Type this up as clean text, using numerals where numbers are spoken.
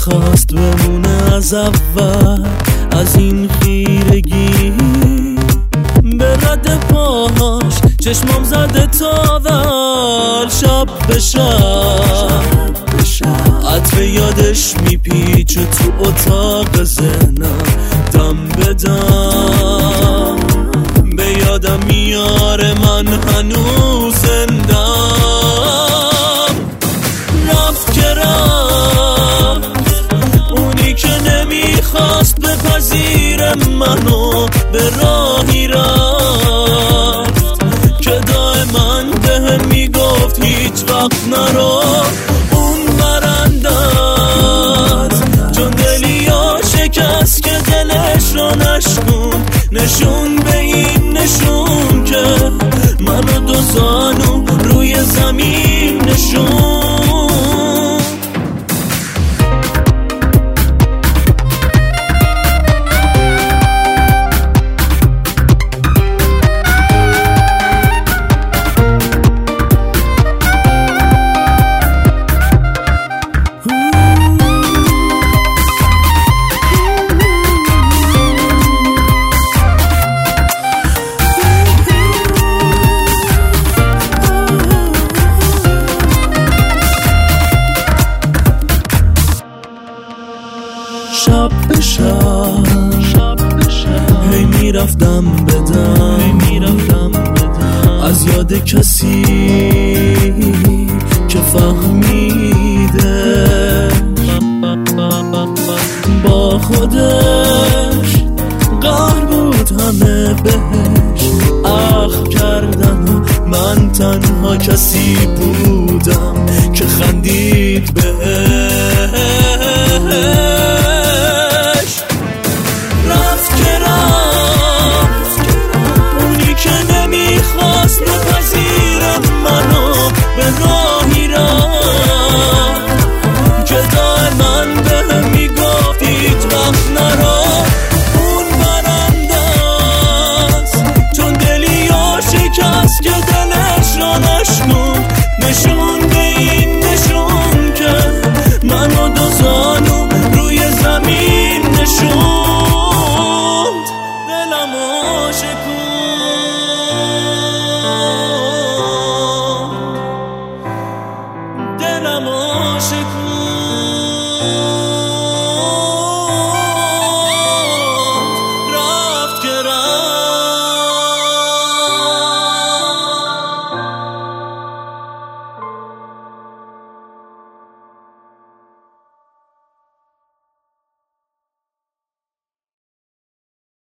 میخواست بمونه از اول، از این خیرگی به رد پاهاش چشمام زده تاول. شب به شب عطر یادش میپیچه تو اتاق ذهنم، دم به دم به یادم میاره من هنوز زندم. رفت که رفت اونی که نمیخواست بپذیر منو، به راهی رفت که دائما بهم میگفت هیچ وقت نرو. اون برندت چون دلیا شکست که دلش رو نشکن، نشون به این نشون که منو دو زانو روی زمین نشون. شب به شب هی میرفتم بدم از یاد کسی که فهمیده با خودش قهر بود همه بهش اخم کردن و من تنها کسی بود